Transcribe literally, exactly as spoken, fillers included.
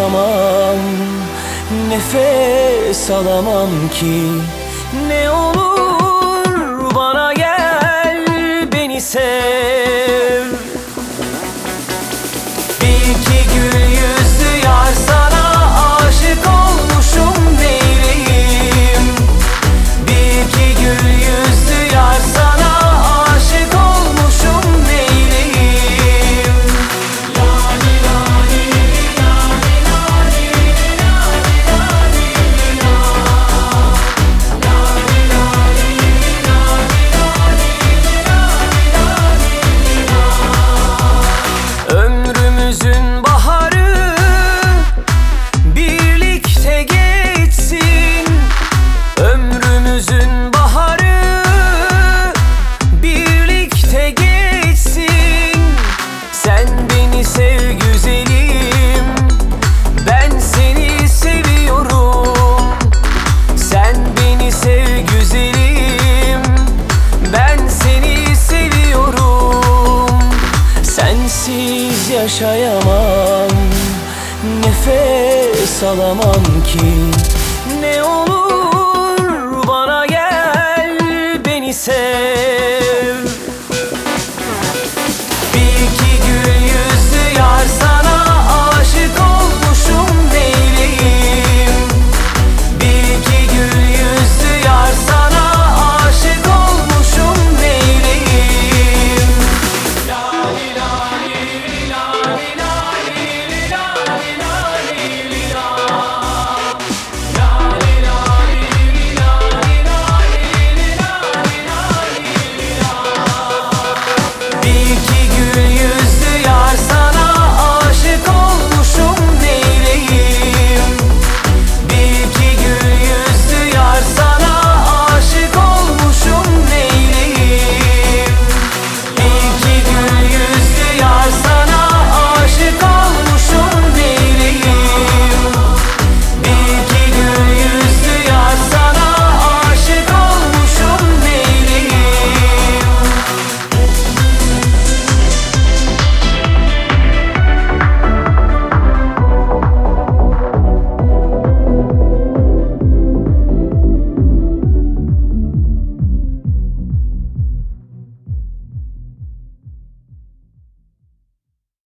yaşayamam, nefes alamam ki. Ne olur bana gel, beni sev. Bir iki gül yüzlü yar, sana aşık olmuşum neyleyim. Bir iki gül yüzlü yar, sana aşık olmuşum neyleyim. Lali lali lali lali lali lali la. Lali lali lali lali lali la. Ömrümüzün baharı birlikte geçsin. Ömrümüzün baharı birlikte geçsin. Sen beni sev güzelim, ben seni seviyorum. Sen beni sev güzelim, ben seni seviyorum. Sensiz yaşayamam, nefes alamam ki. Ne olur